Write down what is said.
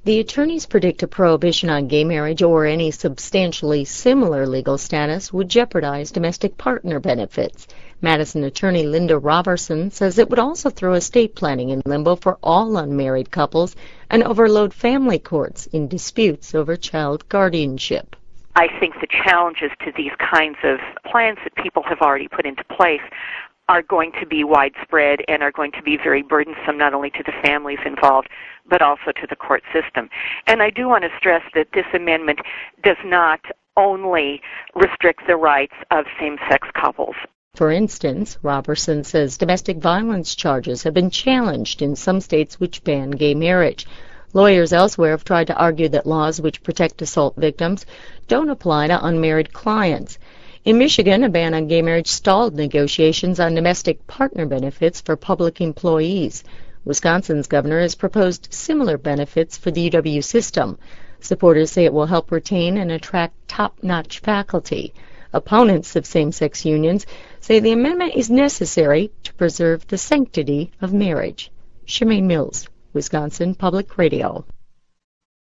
The attorneys predict a prohibition on gay marriage or any substantially similar legal status would jeopardize domestic partner benefits. Madison attorney Linda Robertson says it would also throw estate planning in limbo for all unmarried couples and overload family courts in disputes over child guardianship. I think the challenges to these kinds of plans that people have already put into place are going to be widespread and are going to be very burdensome not only to the families involved, but also to the court system. And I do want to stress that this amendment does not only restrict the rights of same-sex couples. For instance, Robertson says domestic violence charges have been challenged in some states which ban gay marriage. Lawyers elsewhere have tried to argue that laws which protect assault victims don't apply to unmarried clients. In Michigan, a ban on gay marriage stalled negotiations on domestic partner benefits for public employees. Wisconsin's governor has proposed similar benefits for the UW system. Supporters say it will help retain and attract top-notch faculty. Opponents of same-sex unions say the amendment is necessary to preserve the sanctity of marriage. Shemaine Mills, Wisconsin Public Radio.